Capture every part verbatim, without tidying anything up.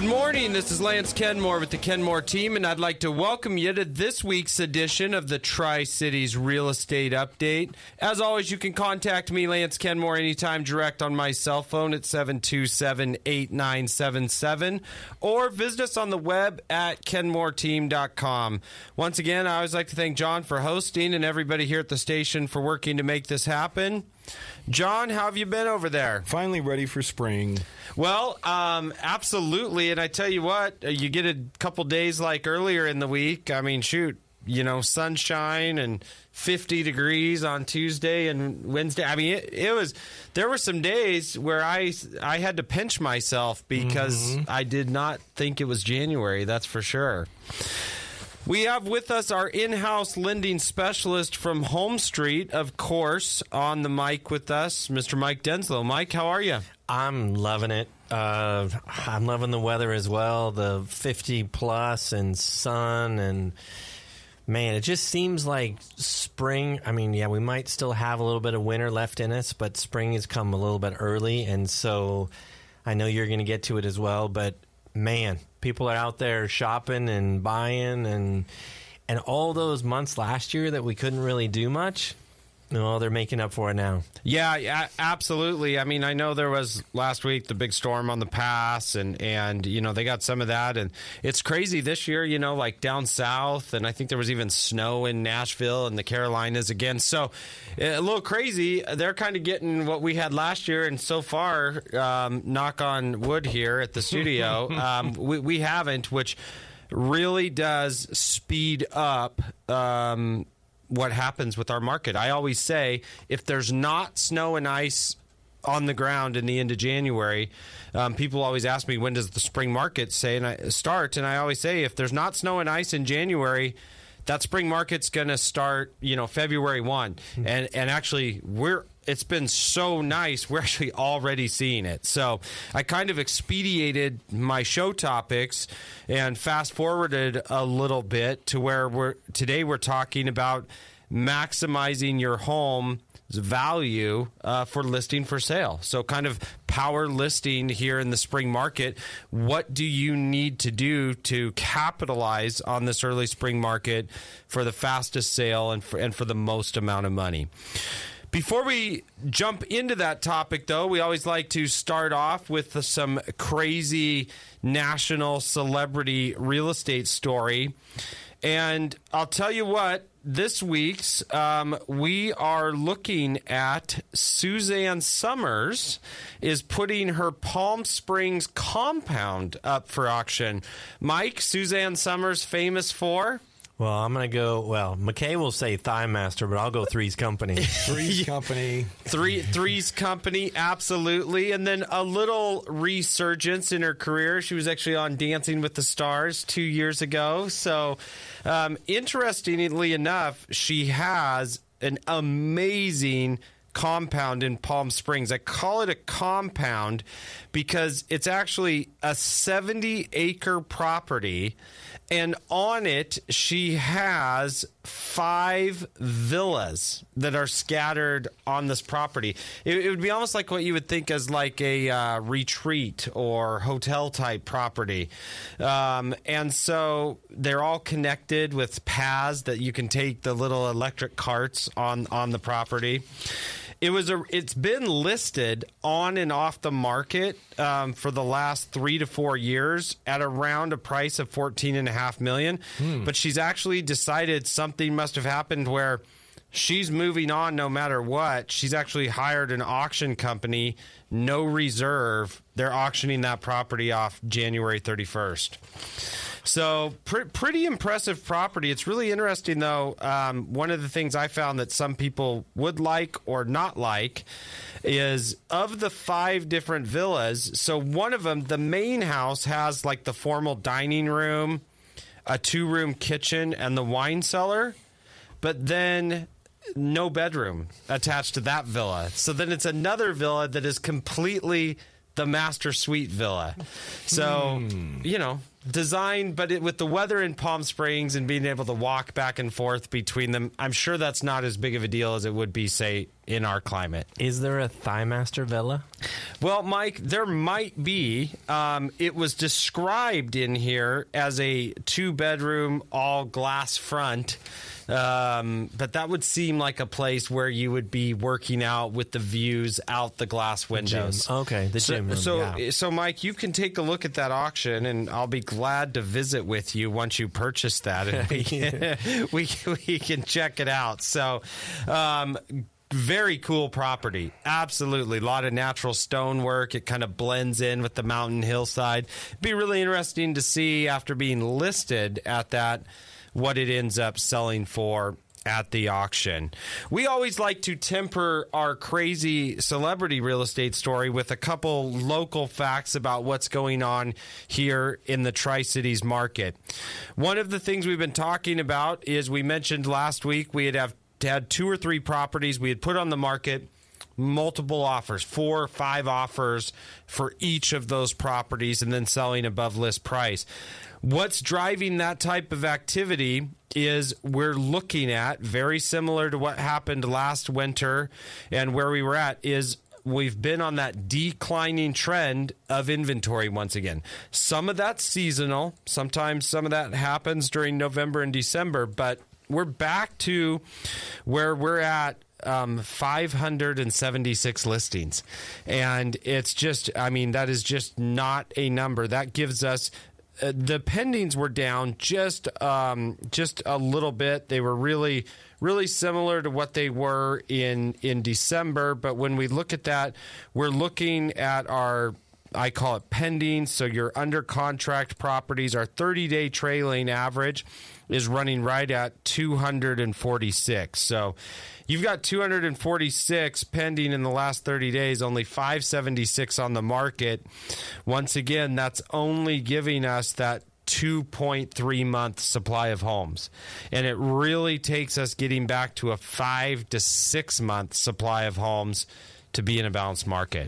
Good morning, this is Lance Kenmore with the Kenmore team, and I'd like to welcome you to this week's edition of the Tri-Cities Real Estate Update. As always, you can contact me, Lance Kenmore, anytime direct on my cell phone at seven two seven, eight nine seven seven, or visit us on the web at kenmore team dot com. Once again, I always like to thank John for hosting and everybody here at the station for working to make this happen. John, how have you been over there? Finally ready for spring. Well, um, absolutely. And I tell you what, you get a couple days like earlier in the week. I mean, shoot, you know, sunshine and fifty degrees on Tuesday and Wednesday. I mean, it, it was, there were some days where I, I had to pinch myself because mm-hmm. I did not think it was January. That's for sure. We have with us our in-house lending specialist from Home Street, of course, on the mic with us, Mister Mike Denslow. Mike, how are you? I'm loving it. Uh, I'm loving the weather as well, the fifty plus and sun, and man, it just seems like spring. I mean, yeah, we might still have a little bit of winter left in us, but spring has come a little bit early, and so I know you're going to get to it as well, but man, people are out there shopping and buying, and and all those months last year that we couldn't really do much, well, they're making up for it now. Yeah, yeah, absolutely. I mean, I know there was last week the big storm on the pass, and, and, you know, they got some of that. And it's crazy this year, you know, like down south. And I think there was even snow in Nashville and the Carolinas again. So a little crazy. They're kind of getting what we had last year. And so far, um, knock on wood here at the studio, um, we, we haven't, which really does speed up um what happens with our market. I always say, if there's not snow and ice on the ground in the end of January, um, people always ask me, when does the spring market say and I start? And I always say, if there's not snow and ice in January, that spring market's going to start, you know, February first. Mm-hmm. And and actually, we're it's been so nice, we're actually already seeing it. So I kind of expedited my show topics and fast forwarded a little bit to where we're today we're talking about maximizing your home's value uh, for listing for sale. So kind of power listing here in the spring market. What do you need to do to capitalize on this early spring market for the fastest sale and for, and for the most amount of money? Before we jump into that topic, though, we always like to start off with some crazy national celebrity real estate story. And I'll tell you what, this week's, um, we are looking at Suzanne Somers is putting her Palm Springs compound up for auction. Mike, Suzanne Somers famous for? Well, I'm going to go, well, McKay will say Thigh Master, but I'll go Three's Company. Three's Company. Three, Three's Company, absolutely. And then a little resurgence in her career. She was actually on Dancing with the Stars two years ago. So, um, interestingly enough, she has an amazing compound in Palm Springs. I call it a compound because it's actually a seventy acre property, and on it she has five villas that are scattered on this property. It, it would be almost like what you would think as like a uh, retreat or hotel type property. Um, and so they're all connected with paths that you can take the little electric carts on, on the property. It was a. It's been listed on and off the market um, for the last three to four years at around a price of fourteen and a half million. Hmm. But she's actually decided something must have happened where she's moving on no matter what. She's actually hired an auction company, no reserve. They're auctioning that property off January thirty-first. So pre- pretty impressive property. It's really interesting, though. Um, one of the things I found that some people would like or not like is of the five different villas. So one of them, the main house, has like the formal dining room, a two-room kitchen, and the wine cellar. But then no bedroom attached to that villa. So then it's another villa that is completely the master suite villa. So, hmm. you know, designed, but it, with the weather in Palm Springs and being able to walk back and forth between them, I'm sure that's not as big of a deal as it would be, say, in our climate. Is there a ThighMaster Villa? Well, Mike, there might be. Um, it was described in here as a two-bedroom, all-glass front. Um, but that would seem like a place where you would be working out with the views out the glass windows. Gym. Okay, the so, gym room, So, yeah. so, Mike, you can take a look at that auction, and I'll be glad to visit with you once you purchase that, and we can, we, we can check it out. So, um, very cool property. Absolutely. A lot of natural stonework. It kind of blends in with the mountain hillside. It'd be really interesting to see after being listed at that what it ends up selling for at the auction. We always like to temper our crazy celebrity real estate story with a couple local facts about what's going on here in the Tri-Cities market. One of the things we've been talking about is we mentioned last week we had have had two or three properties we had put on the market, multiple offers, four or five offers for each of those properties, and then selling above list price. What's driving that type of activity is we're looking at, very similar to what happened last winter and where we were at, is we've been on that declining trend of inventory once again. Some of that's seasonal. Sometimes some of that happens during November and December, but we're back to where we're at. Um, five hundred seventy-six listings. And it's just, I mean, that is just not a number. That gives us, uh, the pendings were down just, um, just a little bit. They were really, really similar to what they were in, in December. But when we look at that, we're looking at our, I call it pending. So your under contract properties, our thirty-day trailing average is running right at two hundred forty-six. So you've got two hundred forty-six pending in the last thirty days, only five seventy-six on the market. Once again, that's only giving us that two point three month supply of homes. And it really takes us getting back to a five to six month supply of homes to be in a balanced market.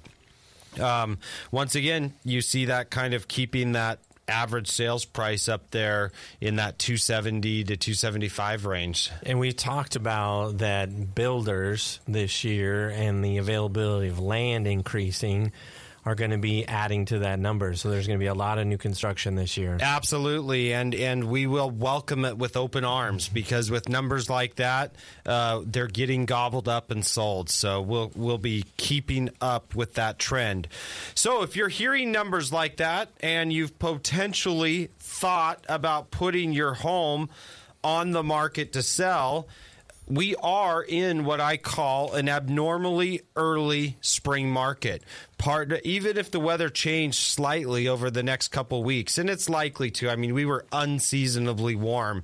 Um, once again, you see that kind of keeping that average sales price up there in that two seventy to two seventy-five range. And we talked about that builders this year and the availability of land increasing are going to be adding to that number. So there's going to be a lot of new construction this year. Absolutely, and and we will welcome it with open arms, because with numbers like that, uh, they're getting gobbled up and sold. So we'll we'll be keeping up with that trend. So if you're hearing numbers like that and you've potentially thought about putting your home on the market to sell, we are in what I call an abnormally early spring market. Part, even if the weather changed slightly over the next couple weeks, and it's likely to. I mean, we were unseasonably warm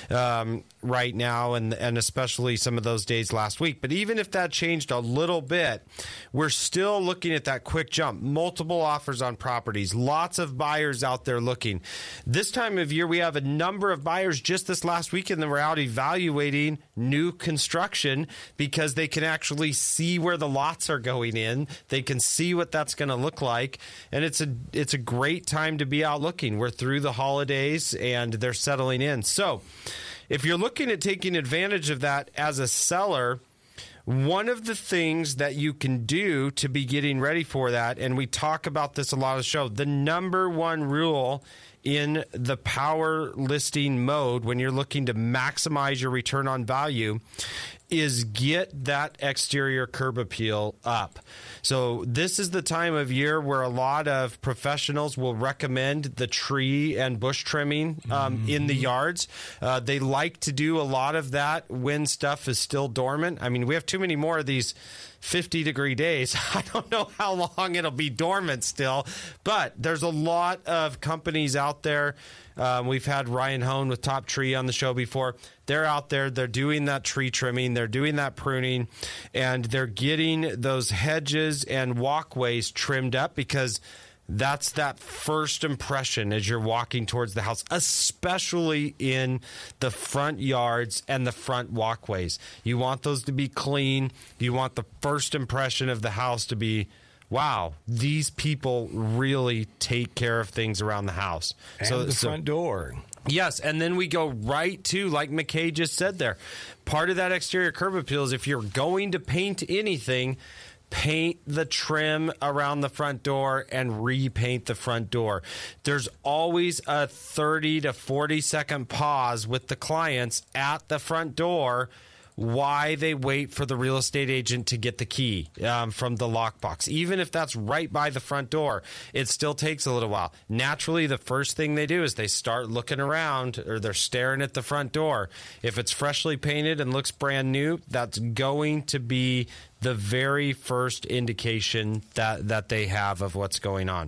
um, right now, and and especially some of those days last week. But even if that changed a little bit, we're still looking at that quick jump. Multiple offers on properties, lots of buyers out there looking. This time of year, we have a number of buyers just this last weekend that were out evaluating new construction because they can actually see where the lots are going in. They can see what that's going to look like, and it's a it's a great time to be out looking. We're through the holidays and they're settling in. So if you're looking at taking advantage of that as a seller, one of the things that you can do to be getting ready for that, and we talk about this a lot of the show, the number one rule in the power listing mode when you're looking to maximize your return on value is get that exterior curb appeal up. So this is the time of year where a lot of professionals will recommend the tree and bush trimming um, mm-hmm. in the yards. Uh, they like to do a lot of that when stuff is still dormant. I mean, we have too many more of these fifty degree days. I don't know how long it'll be dormant still, but there's a lot of companies out there. Um, we've had Ryan Hone with Top Tree on the show before. They're out there. They're doing that tree trimming. They're doing that pruning, and they're getting those hedges and walkways trimmed up because that's that first impression as you're walking towards the house, especially in the front yards and the front walkways. You want those to be clean. You want the first impression of the house to be wow, these people really take care of things around the house. And so the so, front door. Yes, and then we go right to, like McKay just said there, part of that exterior curb appeal is if you're going to paint anything, paint the trim around the front door and repaint the front door. There's always a thirty to forty second pause with the clients at the front door why they wait for the real estate agent to get the key um, from the lockbox. Even if that's right by the front door, it still takes a little while. Naturally, the first thing they do is they start looking around, or they're staring at the front door. If it's freshly painted and looks brand new, that's going to be the very first indication that, that they have of what's going on.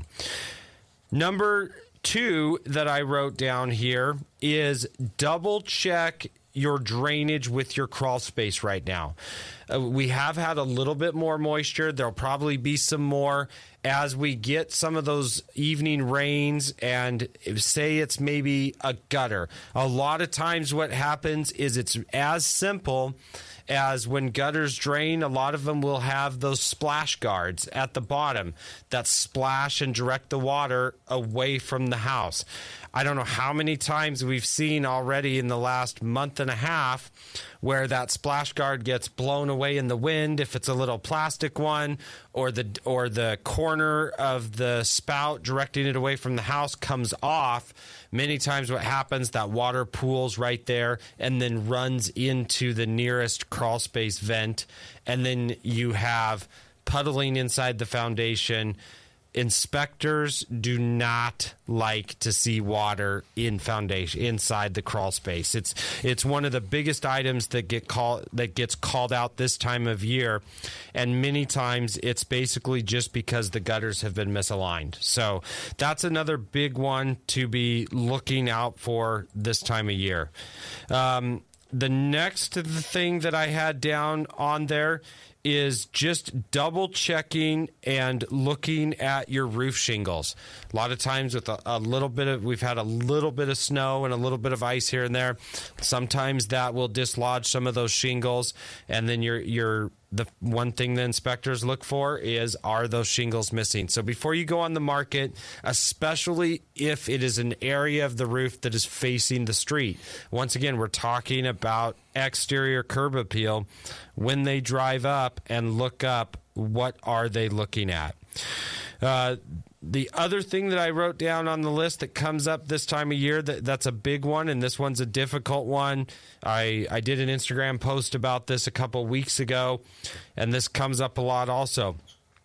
Number two that I wrote down here is double check your drainage with your crawl space right now. Uh, we have had a little bit more moisture. There'll probably be some more as we get some of those evening rains, and say it's maybe a gutter. A lot of times what happens is it's as simple as when gutters drain, a lot of them will have those splash guards at the bottom that splash and direct the water away from the house. I don't know how many times we've seen already in the last month and a half where that splash guard gets blown away in the wind, if it's a little plastic one, or the or the corner of the spout directing it away from the house comes off. Many times what happens, that water pools right there and then runs into the nearest crawl space vent, and then you have puddling inside the foundation. Inspectors do not like to see water in foundation inside the crawl space. It's it's one of the biggest items that get call that gets called out this time of year, and many times it's basically just because the gutters have been misaligned. So that's another big one to be looking out for this time of year. Um, the next thing that I had down on there is just double checking and looking at your roof shingles. A lot of times with a, a little bit of, we've had a little bit of snow and a little bit of ice here and there. Sometimes that will dislodge some of those shingles, and then you're, you're, the one thing the inspectors look for is, are those shingles missing? So before you go on the market, especially if it is an area of the roof that is facing the street, once again, we're talking about exterior curb appeal. When they drive up and look up, what are they looking at? Uh, the other thing that I wrote down on the list that comes up this time of year, that, that's a big one, and this one's a difficult one. I, I did an Instagram post about this a couple weeks ago, and this comes up a lot also,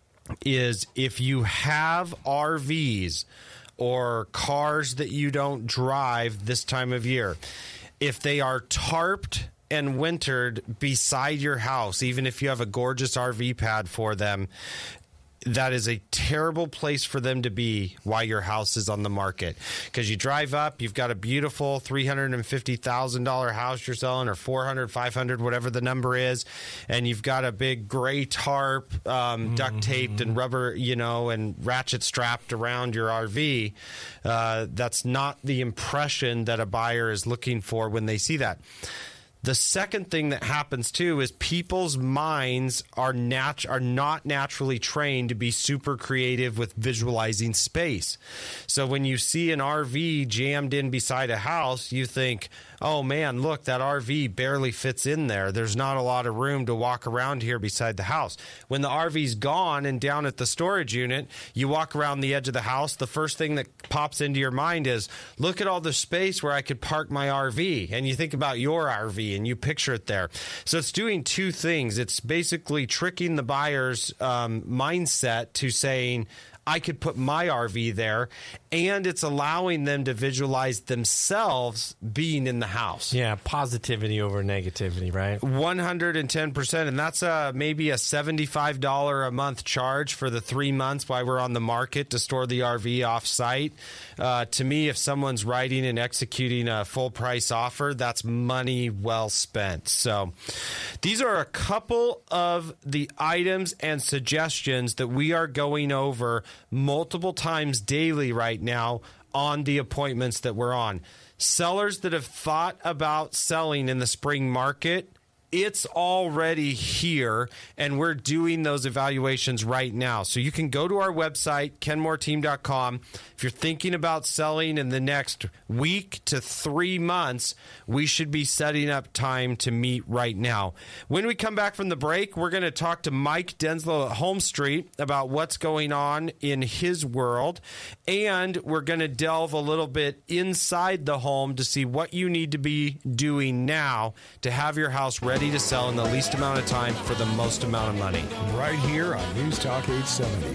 is if you have R Vs or cars that you don't drive this time of year, if they are tarped and wintered beside your house, even if you have a gorgeous R V pad for them, that is a terrible place for them to be while your house is on the market. Because you drive up, you've got a beautiful three hundred fifty thousand dollars house you're selling, or four hundred, five hundred, whatever the number is, and you've got a big gray tarp um, mm-hmm. duct taped and rubber, you know, and ratchet strapped around your R V. Uh, that's not the impression that a buyer is looking for when they see that. The second thing that happens, too, is people's minds are nat- are not naturally trained to be super creative with visualizing space. So when you see an R V jammed in beside a house, you think, oh, man, look, that R V barely fits in there. There's not a lot of room to walk around here beside the house. When the R V's gone and down at the storage unit, you walk around the edge of the house, the first thing that pops into your mind is, look at all the space where I could park my R V. And you think about your R V and you picture it there. So it's doing two things. It's basically tricking the buyer's um, mindset to saying, I could put my R V there, and it's allowing them to visualize themselves being in the house. Yeah, positivity over negativity, right? one hundred ten percent, and that's a, maybe a seventy-five dollars a month charge for the three months while we're on the market to store the R V off-site. Uh, to me, if someone's writing and executing a full-price offer, that's money well spent. So these are a couple of the items and suggestions that we are going over multiple times daily right now on the appointments that we're on. Sellers that have thought about selling in the spring market, it's already here, and we're doing those evaluations right now. So you can go to our website, ken moore team dot com. If you're thinking about selling in the next week to three months, we should be setting up time to meet right now. When we come back from the break, we're going to talk to Mike Denslow at Home Street about what's going on in his world, and we're going to delve a little bit inside the home to see what you need to be doing now to have your house ready to sell in the least amount of time for the most amount of money. Right here on News Talk eight seventy.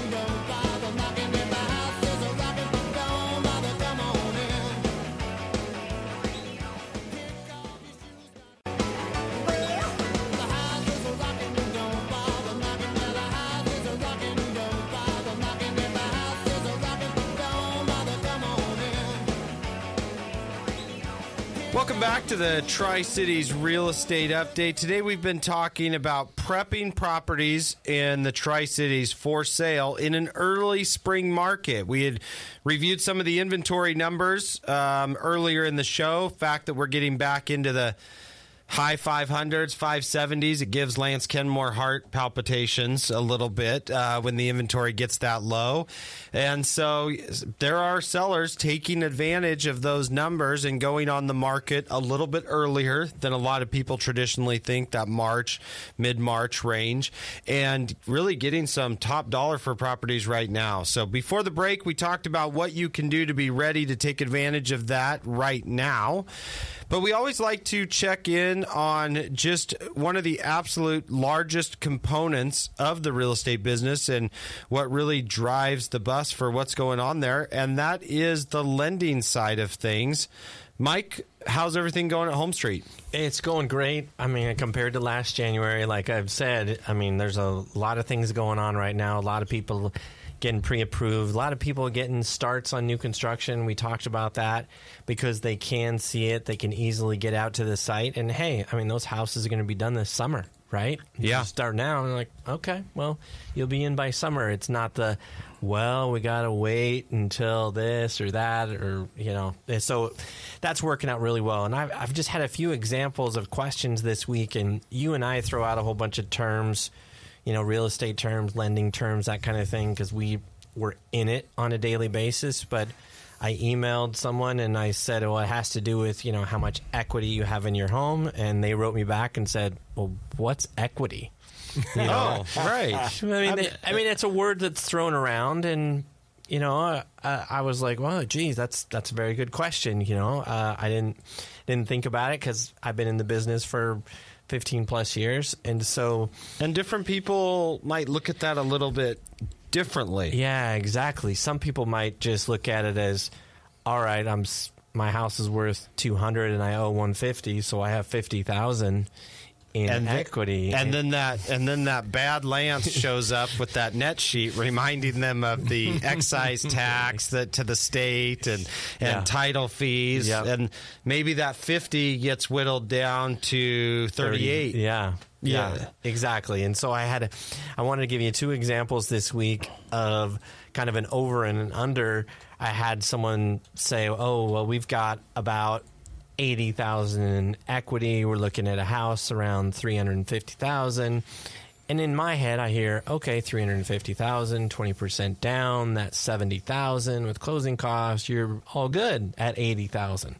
Welcome back to the Tri-Cities Real Estate Update. Today we've been talking about prepping properties in the Tri-Cities for sale in an early spring market. We had reviewed some of the inventory numbers um, earlier in the show. Fact that we're getting back into the high five hundreds, five seventies. It gives Lance Kenmore heart palpitations a little bit uh, when the inventory gets that low. And so there are sellers taking advantage of those numbers and going on the market a little bit earlier than a lot of people traditionally think, that March, mid-March range, and really getting some top dollar for properties right now. So before the break, we talked about what you can do to be ready to take advantage of that right now. But we always like to check in on just one of the absolute largest components of the real estate business and what really drives the bus for what's going on there, and that is the lending side of things. Mike, how's everything going at Home Street? It's going great. I mean, compared to last January, like I've said, I mean, there's a lot of things going on right now. A lot of people getting pre-approved. A lot of people getting starts on new construction. We talked about that because they can see it. They can easily get out to the site. And, hey, I mean, those houses are going to be done this summer, right? Yeah. You start now and like, okay, well, you'll be in by summer. It's not the, well, we got to wait until this or that or, you know. So that's working out really well. And I've, I've just had a few examples of questions this week, and you and I throw out a whole bunch of terms, you know, real estate terms, lending terms, that kind of thing, because we were in it on a daily basis. But I emailed someone and I said, well, it has to do with, you know, how much equity you have in your home. And they wrote me back and said, well, what's equity? You know? Oh, right. I mean, they, I mean, it's a word that's thrown around, and, you know, uh, I was like, well, geez, that's that's a very good question. You know, uh, I didn't didn't think about it because I've been in the business for fifteen plus years. And so, and different people might look at that a little bit differently. Yeah, exactly. Some people might just look at it as, all right, I'm my house is worth two hundred and I owe one fifty, so I have fifty thousand in and equity. The, and then that and then that bad Lance shows up with that net sheet reminding them of the excise tax that to the state and, and Yeah. title fees. Yep. And maybe that fifty gets whittled down to thirty-eight. thirty, yeah. Yeah. Yeah, exactly. And so I had, a, I wanted to give you two examples this week of kind of an over and an under. I had someone say, "Oh, well, we've got about eighty thousand in equity. We're looking at a house around three hundred fifty thousand." And in my head, I hear, okay, three hundred fifty thousand, twenty percent down, that's seventy thousand with closing costs. You're all good at eighty thousand.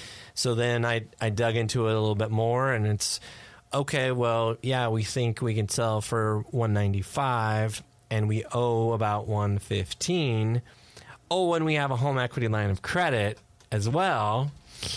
So then I I dug into it a little bit more, and it's okay, well, yeah, we think we can sell for one ninety-five and we owe about one fifteen. Oh, and we have a home equity line of credit as well.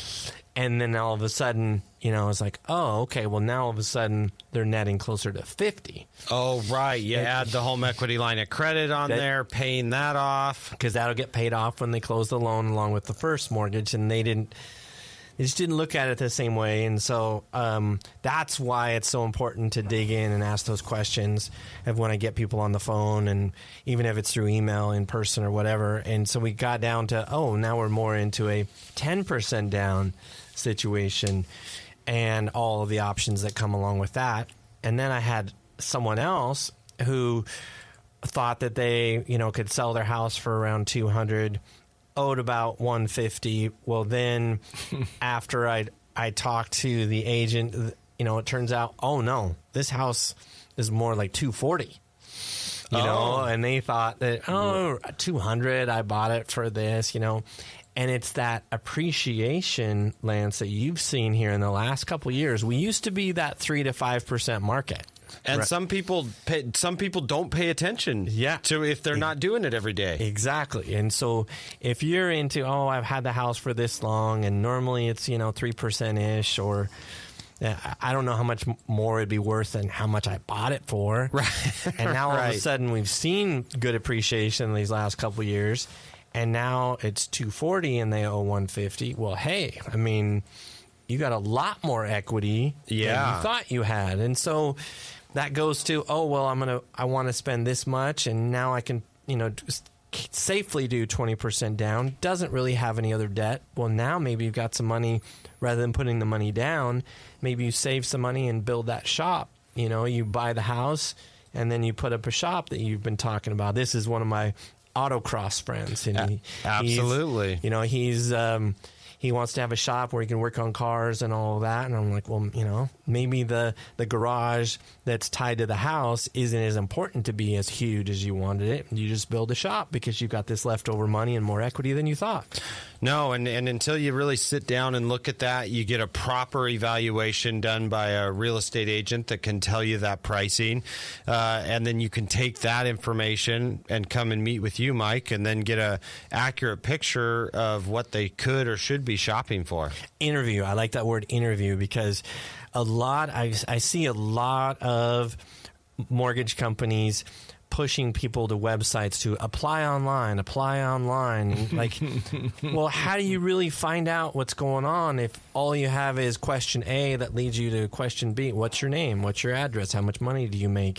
And then all of a sudden, you know, it's like, oh, okay, well, now all of a sudden they're netting closer to fifty. Oh, right. You Yeah. add the home equity line of credit on That- there, paying that off. Because that'll get paid off when they close the loan along with the first mortgage, and they didn't they just didn't look at it the same way. And so um, that's why it's so important to dig in and ask those questions of when I get people on the phone, and even if it's through email, in person, or whatever. And so we got down to, oh, now we're more into a ten percent down situation and all of the options that come along with that. And then I had someone else who thought that they, you know, could sell their house for around two hundred, owed about one fifty. Well, then after I I talked to the agent, you know, it turns out, oh no, this house is more like two forty. You oh. know, and they thought that, oh, two hundred, I bought it for this, you know. And it's that appreciation, Lance, that you've seen here in the last couple of years. We used to be that three to five percent market. And right. some people pay, some people don't pay attention yeah. to if they're not doing it every day. Exactly. And so if you're into, oh, I've had the house for this long, and normally it's, you know, three percent-ish, or I don't know how much more it'd be worth than how much I bought it for. Right. And now all right. of a sudden we've seen good appreciation these last couple of years, and now it's two forty and they owe one fifty. Well, hey, I mean, you got a lot more equity yeah. than you thought you had. And so that goes to, oh, well, I'm going to, I want to spend this much, and now I can, you know, just safely do twenty percent down. Doesn't really have any other debt. Well, now maybe you've got some money. Rather than putting the money down, maybe you save some money and build that shop. You know, you buy the house and then you put up a shop that you've been talking about. This is one of my autocross friends. And he, Absolutely. You know, he's um, he wants to have a shop where he can work on cars and all of that. And I'm like, well, you know, maybe the, the garage that's tied to the house isn't as important to be as huge as you wanted it. You just build a shop because you've got this leftover money and more equity than you thought. No, and, and until you really sit down and look at that, you get a proper evaluation done by a real estate agent that can tell you that pricing. Uh, and then you can take that information and come and meet with you, Mike, and then get a accurate picture of what they could or should be shopping for. Interview. I like that word interview, because a lot, I, I see a lot of mortgage companies pushing people to websites to apply online, apply online. Like, well, how do you really find out what's going on if all you have is question A that leads you to question B? What's your name? What's your address? How much money do you make?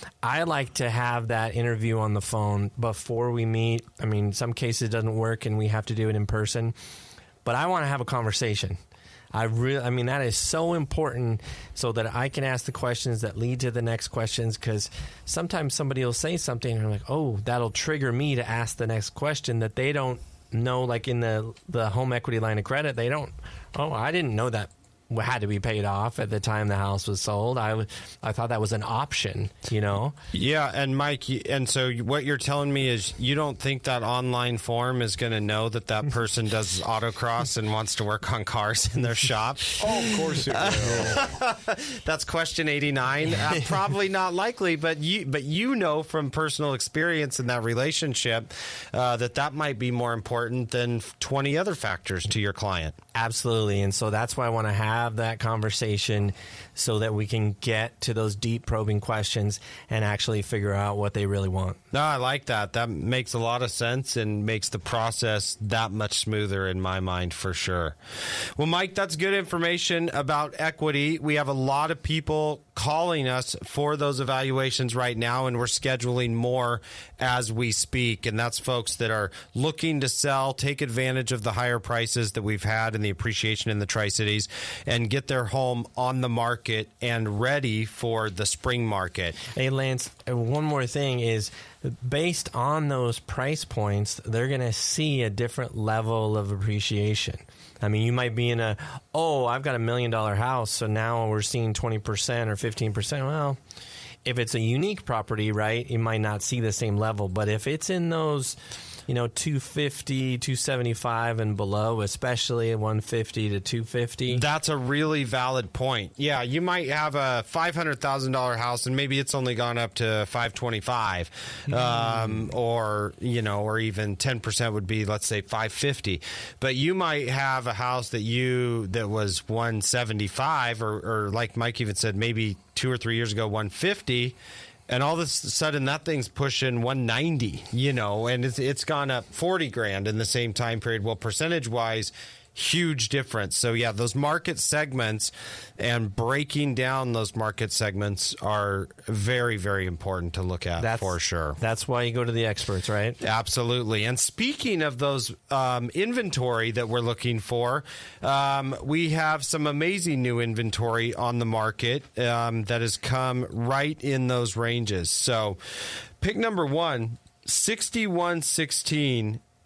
I like to have that interview on the phone before we meet. I mean, some cases it doesn't work and we have to do it in person, but I want to have a conversation. I really, I mean, that is so important so that I can ask the questions that lead to the next questions, because sometimes somebody will say something and I'm like, oh, that'll trigger me to ask the next question that they don't know. Like in the, the home equity line of credit, they don't, oh, I didn't know that had to be paid off at the time the house was sold. I, I thought that was an option, you know? Yeah, and Mike, and so what you're telling me is you don't think that online form is going to know that that person does autocross and wants to work on cars in their shop? Oh, of course it will. That's question eighty-nine. Uh, probably not likely, but you but you know from personal experience in that relationship uh, that that might be more important than twenty other factors to your client. Absolutely, and so that's why I want to have that conversation so that we can get to those deep probing questions and actually figure out what they really want. No, I like that. That makes a lot of sense and makes the process that much smoother in my mind for sure. Well, Mike, that's good information about equity. We have a lot of people calling us for those evaluations right now, and we're scheduling more as we speak. And that's folks that are looking to sell, take advantage of the higher prices that we've had and the appreciation in the Tri-Cities, and get their home on the market and ready for the spring market. Hey, Lance, one more thing is, based on those price points, they're going to see a different level of appreciation. I mean, you might be in a, oh, I've got a million dollar house, so now we're seeing twenty percent or fifteen percent. Well, if it's a unique property, right, you might not see the same level. But if it's in those, you know, two fifty, two seventy-five and below, especially one fifty to two fifty. That's a really valid point. Yeah, you might have a five hundred thousand dollars house and maybe it's only gone up to five twenty-five, mm. um, or, you know, or even ten percent would be, let's say, five fifty. But you might have a house that you that was one seventy-five, or, or like Mike even said, maybe two or three years ago, one fifty. And all of a sudden, that thing's pushing one ninety, you know, and it's, it's gone up forty grand in the same time period. Well, percentage-wise, huge difference. So, yeah, those market segments and breaking down those market segments are very, very important to look at, that's, for sure. That's why you go to the experts, right? Absolutely. And speaking of those um, inventory that we're looking for, um, we have some amazing new inventory on the market um, that has come right in those ranges. So pick number one, sixty-one sixteen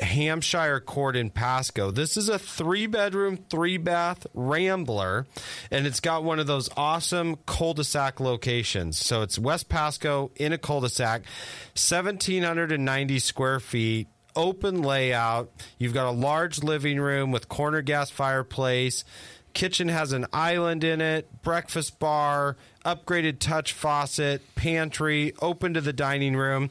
Hampshire Court in Pasco. This is a three-bedroom, three-bath Rambler, and it's got one of those awesome cul-de-sac locations. So it's West Pasco in a cul-de-sac, one thousand seven hundred ninety square feet, open layout. You've got a large living room with corner gas fireplace. Kitchen has an island in it, breakfast bar, upgraded touch faucet, pantry, open to the dining room.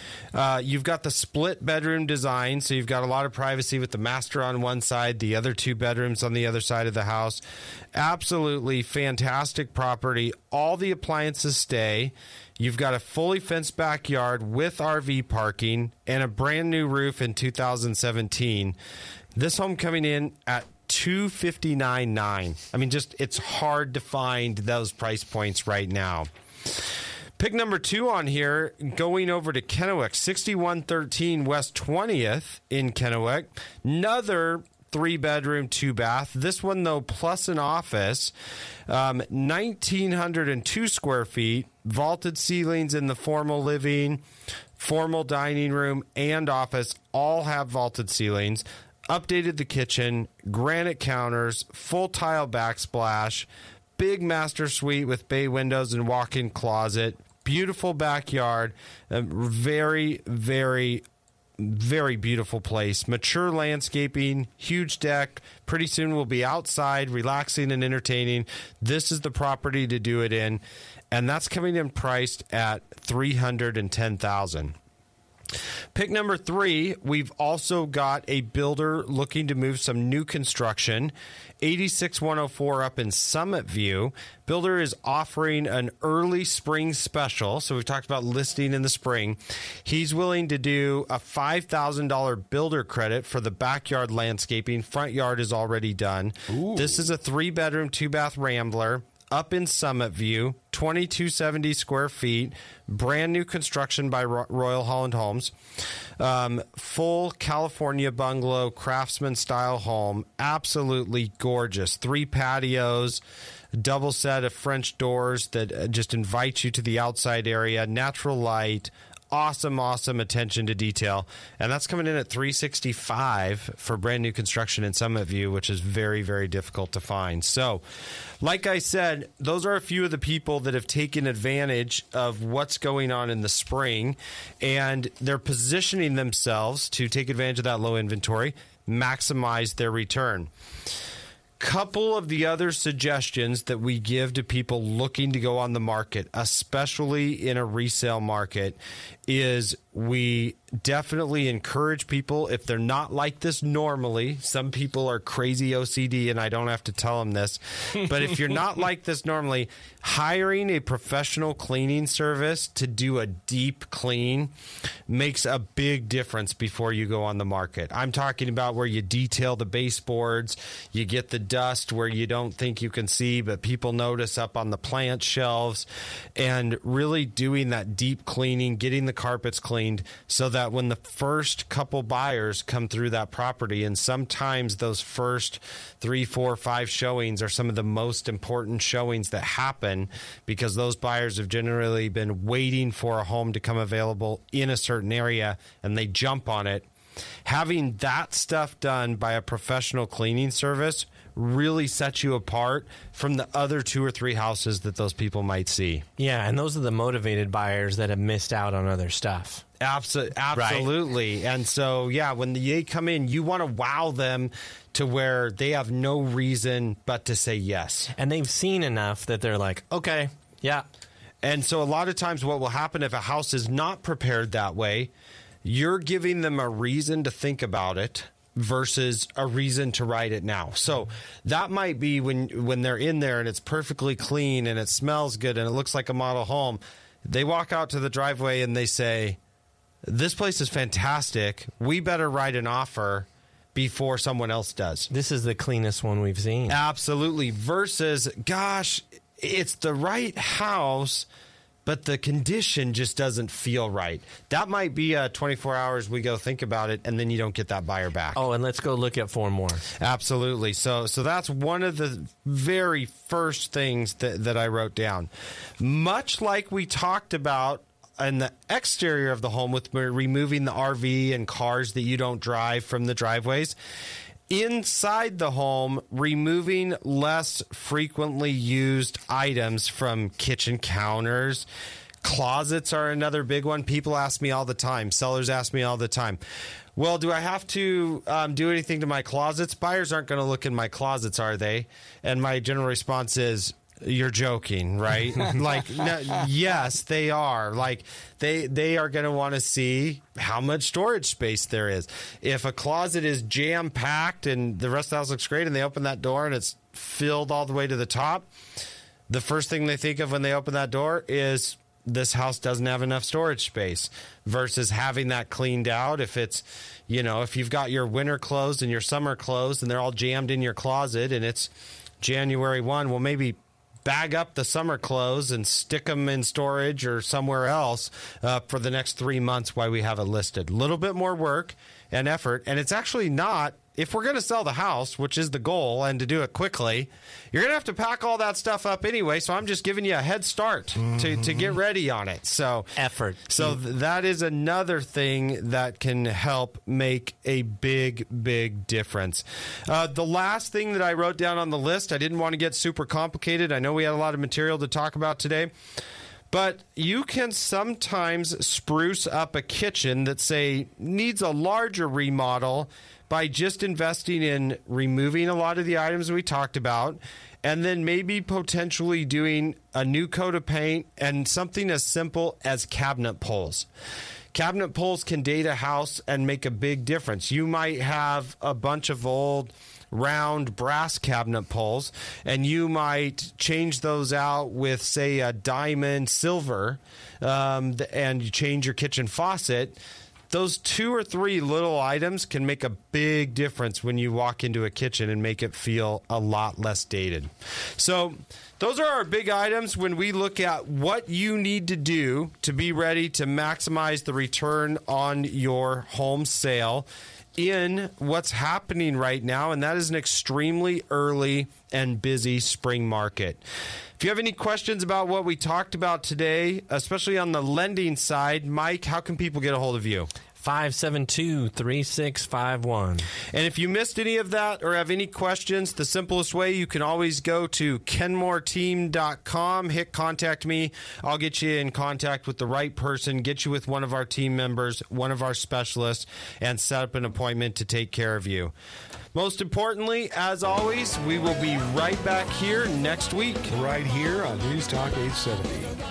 Uh, you've got the split bedroom design, so you've got a lot of privacy with the master on one side, the other two bedrooms on the other side of the house. Absolutely fantastic property. All the appliances stay. You've got a fully fenced backyard with R V parking and a brand new roof in two thousand seventeen. This home coming in at two hundred fifty-nine thousand nine hundred dollars. I mean, just it's hard to find those price points right now. Pick number two on here, going over to Kennewick, sixty-one thirteen West twentieth in Kennewick. Another three-bedroom, two-bath. This one, though, plus an office. Um, one thousand nine hundred two square feet, vaulted ceilings in the formal living, formal dining room, and office all have vaulted ceilings. Updated the kitchen, granite counters, full tile backsplash, big master suite with bay windows and walk-in closet. Beautiful backyard, a very, very, very beautiful place. Mature landscaping, huge deck. Pretty soon we'll be outside, relaxing and entertaining. This is the property to do it in, and that's coming in priced at three hundred ten thousand dollars. Pick number three, we've also got a builder looking to move some new construction. eighty-six one oh four up in Summit View. Builder is offering an early spring special. So we've talked about listing in the spring. He's willing to do a five thousand dollars builder credit for the backyard landscaping. Front yard is already done. Ooh. This is a three-bedroom, two-bath Rambler up in Summit View, twenty-two seventy square feet, brand new construction by Ro- Royal Holland Homes. Um, full California bungalow, craftsman style home, absolutely gorgeous. Three patios, double set of French doors that just invite you to the outside area, natural light. Awesome, awesome attention to detail. And that's coming in at three hundred sixty-five dollars for brand new construction in Summit View, which is very, very difficult to find. So, like I said, those are a few of the people that have taken advantage of what's going on in the spring, and they're positioning themselves to take advantage of that low inventory, maximize their return. Couple of the other suggestions that we give to people looking to go on the market, especially in a resale market, is we definitely encourage people, if they're not like this normally, some people are crazy O C D and I don't have to tell them this, but if you're not like this normally, hiring a professional cleaning service to do a deep clean makes a big difference before you go on the market. I'm talking about where you detail the baseboards, you get the dust where you don't think you can see, but people notice up on the plant shelves, and really doing that deep cleaning, getting the carpets cleaned so that when the first couple buyers come through that property, and sometimes those first three, four, five showings are some of the most important showings that happen because those buyers have generally been waiting for a home to come available in a certain area and they jump on it. Having that stuff done by a professional cleaning service really sets you apart from the other two or three houses that those people might see. Yeah, and those are the motivated buyers that have missed out on other stuff. Absol- absolutely. Right. And so, yeah, when they come in, you want to wow them to where they have no reason but to say yes. And they've seen enough that they're like, okay, yeah. And so a lot of times what will happen if a house is not prepared that way, you're giving them a reason to think about it versus a reason to write it now. So that might be when when they're in there and it's perfectly clean and it smells good and it looks like a model home. They walk out to the driveway and they say, this place is fantastic. We better write an offer before someone else does. This is the cleanest one we've seen. Absolutely. Versus, gosh, it's the right house, but the condition just doesn't feel right. That might be a twenty-four hours we go think about it, and then you don't get that buyer back. Oh, and let's go look at four more. Absolutely. So so that's one of the very first things that, that I wrote down. Much like we talked about in the exterior of the home with removing the R V and cars that you don't drive from the driveways. Inside the home, removing less frequently used items from kitchen counters. Closets are another big one. People ask me all the time. Sellers ask me all the time. Well, do I have to um, do anything to my closets? Buyers aren't going to look in my closets, are they? And my general response is, you're joking, right? like, no, yes, they are. Like, they they are going to want to see how much storage space there is. If a closet is jam-packed and the rest of the house looks great and they open that door and it's filled all the way to the top, the first thing they think of when they open that door is, this house doesn't have enough storage space, versus having that cleaned out. If it's, you know, if you've got your winter clothes and your summer clothes and they're all jammed in your closet and it's January first, well, maybe bag up the summer clothes and stick them in storage or somewhere else uh, for the next three months while we have it listed. A little bit more work and effort. And it's actually not, if we're going to sell the house, which is the goal, and to do it quickly, you're going to have to pack all that stuff up anyway. So I'm just giving you a head start mm-hmm. to, to get ready on it. So effort. So th- that is another thing that can help make a big, big difference. Uh, the last thing that I wrote down on the list, I didn't want to get super complicated. I know we had a lot of material to talk about today. But you can sometimes spruce up a kitchen that, say, needs a larger remodel by just investing in removing a lot of the items we talked about, and then maybe potentially doing a new coat of paint and something as simple as cabinet pulls. Cabinet pulls can date a house and make a big difference. You might have a bunch of old round brass cabinet pulls, and you might change those out with, say, a diamond silver, um, and you change your kitchen faucet. Those two or three little items can make a big difference when you walk into a kitchen and make it feel a lot less dated. So those are our big items when we look at what you need to do to be ready to maximize the return on your home sale in what's happening right now, and that is an extremely early and busy spring market. If you have any questions about what we talked about today, especially on the lending side, Mike, how can people get a hold of you? five seven two, three six five one. And if you missed any of that or have any questions, the simplest way, you can always go to kenmore team dot com, hit contact me. I'll get you in contact with the right person, get you with one of our team members, one of our specialists, and set up an appointment to take care of you. Most importantly, as always, we will be right back here next week. Right here on News Talk eight seventy.